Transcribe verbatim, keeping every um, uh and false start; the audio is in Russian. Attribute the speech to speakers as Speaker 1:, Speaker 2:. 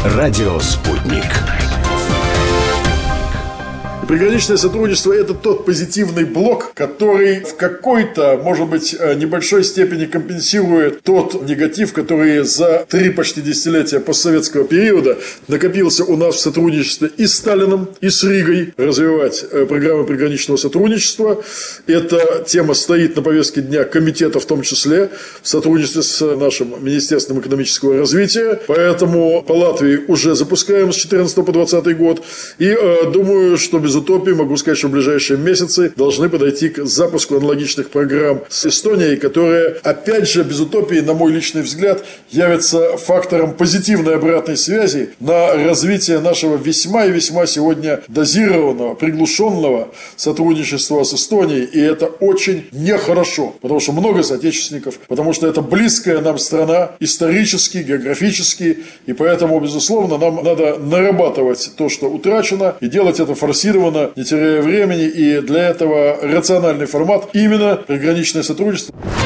Speaker 1: Радио «Спутник».
Speaker 2: Приграничное сотрудничество – это тот позитивный блок, который в какой-то, может быть, небольшой степени компенсирует тот негатив, который за три почти десятилетия постсоветского периода накопился у нас в сотрудничестве и с Сталиным, и с Ригой. Развивать программы приграничного сотрудничества. Эта тема стоит на повестке дня комитета, в том числе в сотрудничестве с нашим Министерством экономического развития. Поэтому по Латвии уже запускаем с четырнадцатого по двадцатый год. И э, думаю, что без утопии, могу сказать, что в ближайшие месяцы должны подойти к запуску аналогичных программ с Эстонией, которая, опять же, без утопии, на мой личный взгляд, явится фактором позитивной обратной связи на развитие нашего весьма и весьма сегодня дозированного, приглушенного сотрудничества с Эстонией. И это очень нехорошо, потому что много соотечественников, потому что это близкая нам страна исторически, географически, и поэтому, безусловно, нам надо нарабатывать то, что утрачено, и делать это форсированно, не теряя времени, и для этого рациональный формат именно приграничное сотрудничество.